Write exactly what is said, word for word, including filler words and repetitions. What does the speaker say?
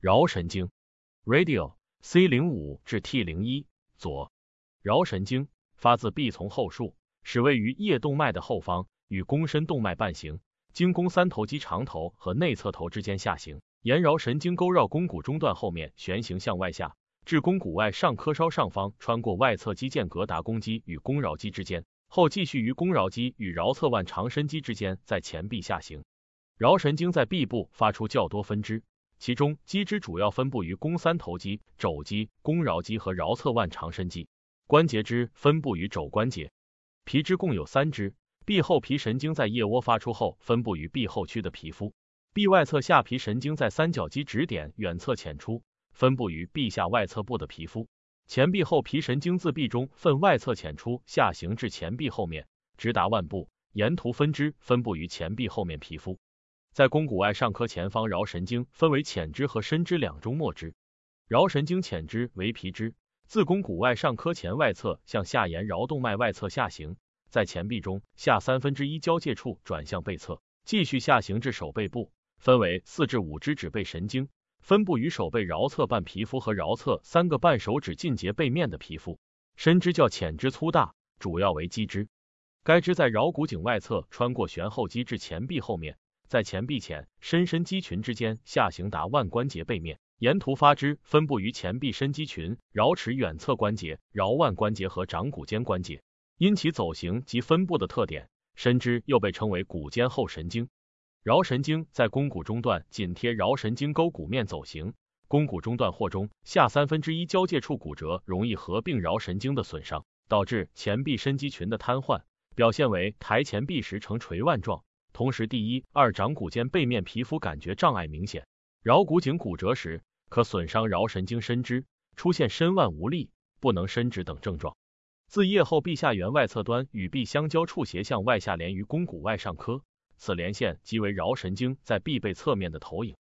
桡神经 ，radial C 零五 至 T 零一 左。桡神经发自臂从后束，始位于腋动脉的后方，与肱深动脉伴行，经肱三头肌长头和内侧头之间下行，沿桡神经勾绕肱骨中段后面旋行向外下，至肱骨外上髁稍上方，穿过外侧肌间隔达肱肌与肱桡肌之间，后继续于肱桡肌与桡侧腕长伸肌之间，在前臂下行。桡神经在臂部发出较多分支，其中肌支主要分布于肱三头肌、肘肌、肱桡肌和桡侧腕长伸肌，关节支分布于肘关节。皮支共有三支，臂后皮神经在腋窝发出后分布于臂后区的皮肤，臂外侧下皮神经在三角肌指点远侧浅出，分布于臂下外侧部的皮肤。前臂后皮神经自臂中分外侧浅出下行至前臂后面，直达腕部，沿途分支分布于前臂后面皮肤。在肱骨外上髁前方，桡神经分为浅支和深支两种末支。桡神经浅支为皮支，自肱骨外上髁前外侧向下沿桡动脉外侧下行，在前臂中下三分之一交界处转向背侧，继续下行至手背部，分为四至五支指背神经，分布于手背桡侧半皮肤和桡侧三个半手指近节背面的皮肤。深支较浅支粗大，主要为肌支。该支在桡骨颈外侧穿过旋后肌至前臂后面，在前臂浅深深肌群之间下行达腕关节背面，沿途发支分布于前臂深肌群、桡尺远侧关节、桡腕关节和掌骨间关节。因其走形及分布的特点，深支又被称为骨间后神经。桡神经在肱骨中段紧贴桡神经沟骨面走形，肱骨中段或中下三分之一交界处骨折，容易合并桡神经的损伤，导致前臂深肌群的瘫痪，表现为抬前臂时呈垂腕状。同时第一、二掌骨间背面皮肤感觉障碍明显。桡骨颈骨折时，可损伤桡神经伸支，出现伸腕无力、不能伸直等症状。自腋后臂下缘外侧端与臂相交处斜向外下连于肱骨外上髁，此连线即为桡神经在臂背侧面的投影。